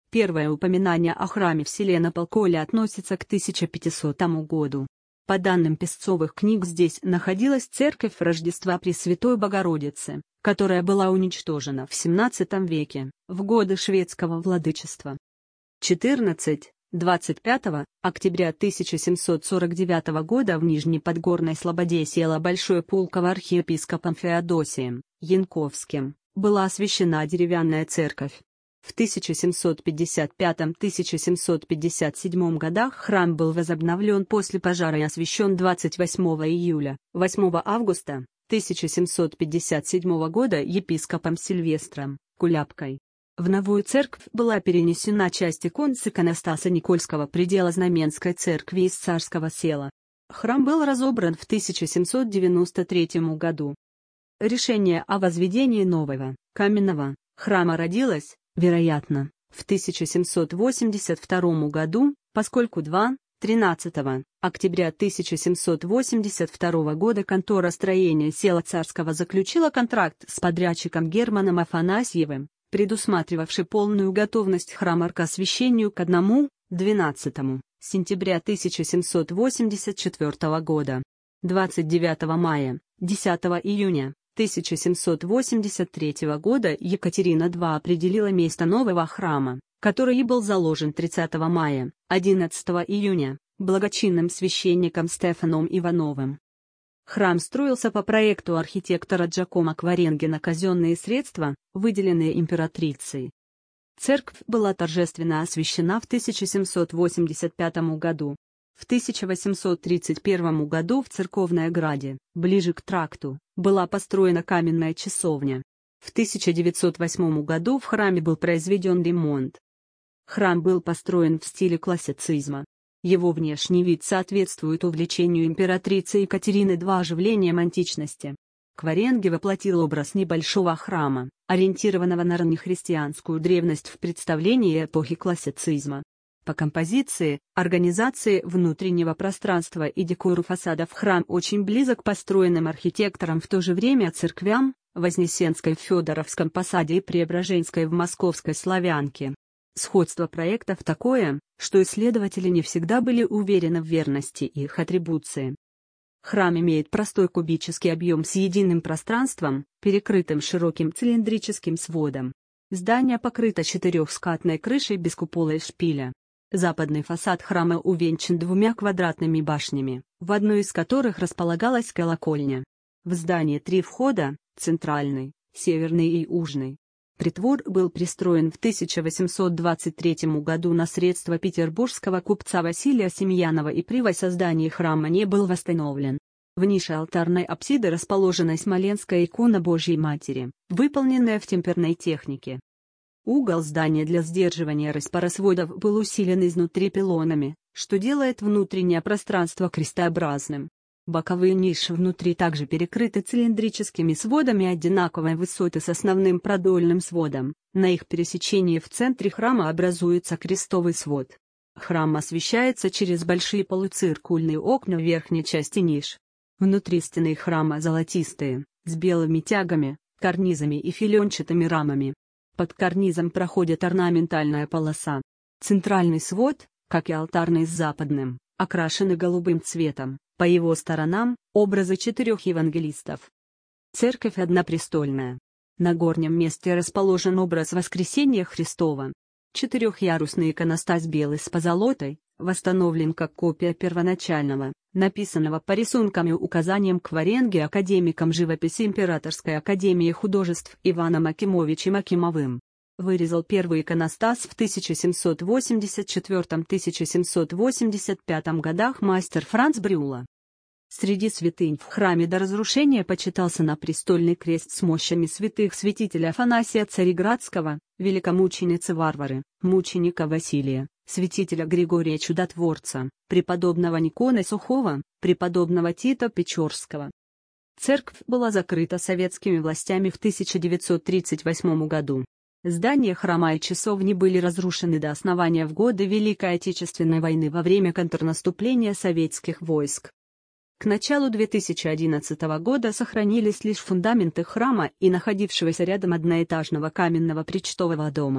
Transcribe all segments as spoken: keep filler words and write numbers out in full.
Первое упоминание о храме в селе Наполколе относится к тысяча пятисотому году. По данным песцовых книг, здесь находилась церковь Рождества Пресвятой Богородицы, которая была уничтожена в семнадцатом веке, в годы шведского владычества. четырнадцать. двадцать пятого октября тысяча семьсот сорок девятого года в Нижней Подгорной Слободе села Большое Пулково архиепископом Феодосием Янковским, была освящена деревянная церковь. В тысяча семьсот пятьдесят пятом — тысяча семьсот пятьдесят седьмом годах храм был возобновлен после пожара и освящен двадцать восьмого июля — восьмого августа тысяча семьсот пятьдесят седьмого года епископом Сильвестром Куляпкой. В новую церковь была перенесена часть икон с иконостаса Никольского предела Знаменской церкви из Царского села. Храм был разобран в тысяча семьсот девяносто третьем году. Решение о возведении нового, каменного, храма родилось, вероятно, в тысяча семьсот восемьдесят втором году, поскольку два-тринадцатого октября тысяча семьсот восемьдесят второго года контора строения села Царского заключила контракт с подрядчиком Германом Афанасьевым, предусматривавший полную готовность храма к освящению к первому-двенадцатому сентября тысяча семьсот восемьдесят четвёртого года. двадцать девятого мая — десятого июня тысяча семьсот восемьдесят третьего года Екатерина вторая определила место нового храма, который и был заложен тридцатого мая — одиннадцатого июня, благочинным священником Стефаном Ивановым. Храм строился по проекту архитектора Джакомо Кваренги на казенные средства, выделенные императрицей. Церковь была торжественно освящена в тысяча семьсот восемьдесят пятом году. В тысяча восемьсот тридцать первом году в церковной ограде, ближе к тракту, была построена каменная часовня. В тысяча девятьсот восьмом году в храме был произведен ремонт. Храм был построен в стиле классицизма. Его внешний вид соответствует увлечению императрицы Екатерины второй оживлением античности. Кваренги воплотил образ небольшого храма, ориентированного на раннехристианскую древность в представлении эпохи классицизма. По композиции, организации внутреннего пространства и декору фасадов храм очень близок к построенным архитектором в то же время церквям, Вознесенской в Федоровском Посаде и Преображенской в Московской Славянке. Сходство проектов такое, что исследователи не всегда были уверены в верности их атрибуции. Храм имеет простой кубический объем с единым пространством, перекрытым широким цилиндрическим сводом. Здание покрыто четырехскатной крышей без купола и шпиля. Западный фасад храма увенчан двумя квадратными башнями, в одной из которых располагалась колокольня. В здании три входа: центральный, северный и южный. Притвор был пристроен в тысяча восемьсот двадцать третьем году на средства петербургского купца Василия Семьянова и при воссоздании храма не был восстановлен. В нише алтарной апсиды расположена смоленская икона Божьей Матери, выполненная в темперной технике. Угол здания для сдерживания распоросводов был усилен изнутри пилонами, что делает внутреннее пространство крестообразным. Боковые ниши внутри также перекрыты цилиндрическими сводами одинаковой высоты с основным продольным сводом. На их пересечении в центре храма образуется крестовый свод. Храм освещается через большие полуциркульные окна в верхней части ниш. Внутри стены храма золотистые, с белыми тягами, карнизами и филенчатыми рамами. Под карнизом проходит орнаментальная полоса. Центральный свод, как и алтарный с западным, окрашены голубым цветом. По его сторонам — образы четырех евангелистов. Церковь однопрестольная. На горнем месте расположен образ Воскресения Христова. Четырехъярусный иконостас белый с позолотой, восстановлен как копия первоначального, написанного по рисункам и указаниям Кваренги академиком живописи Императорской академии художеств Иваном Акимовичем Акимовым. Вырезал первый иконостас в тысяча семьсот восемьдесят четвёртом — тысяча семьсот восемьдесят пятом годах мастер Франц Брюлла. Среди святынь в храме до разрушения почитался напрестольный крест с мощами святых святителя Афанасия Цареградского, великомученицы Варвары, мученика Василия, святителя Григория Чудотворца, преподобного Никона Сухого, преподобного Тита Печорского. Церковь была закрыта советскими властями в тысяча девятьсот тридцать восьмом году. Здания храма и часовни были разрушены до основания в годы Великой Отечественной войны во время контрнаступления советских войск. К началу две тысячи одиннадцатого года сохранились лишь фундаменты храма и находившегося рядом одноэтажного каменного причтового дома.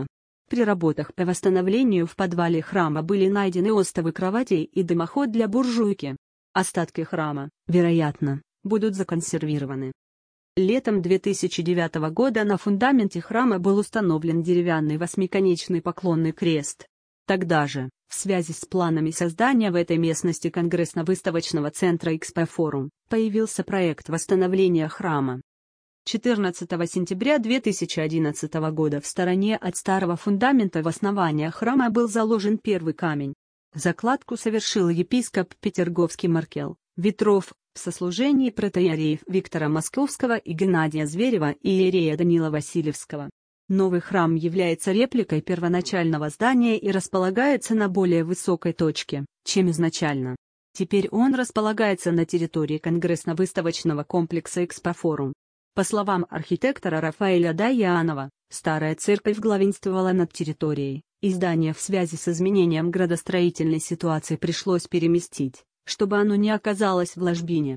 При работах по восстановлению в подвале храма были найдены остовы кроватей и дымоход для буржуйки. Остатки храма, вероятно, будут законсервированы. Летом две тысячи девятого года на фундаменте храма был установлен деревянный восьмиконечный поклонный крест. Тогда же, в связи с планами создания в этой местности Конгрессно-выставочного центра Экспофорум, появился проект восстановления храма. четырнадцатого сентября две тысячи одиннадцатого года в стороне от старого фундамента в основании храма был заложен первый камень. Закладку совершил епископ Петерговский Маркел Ветров в сослужении протоиереев Виктора Московского и Геннадия Зверева и иерея Данила Васильевского. Новый храм является репликой первоначального здания и располагается на более высокой точке, чем изначально. Теперь он располагается на территории Конгрессно-выставочного комплекса Экспофорум. По словам архитектора Рафаэля Даянова, старая церковь главенствовала над территорией, и здание в связи с изменением градостроительной ситуации пришлось переместить, чтобы оно не оказалось в ложбине.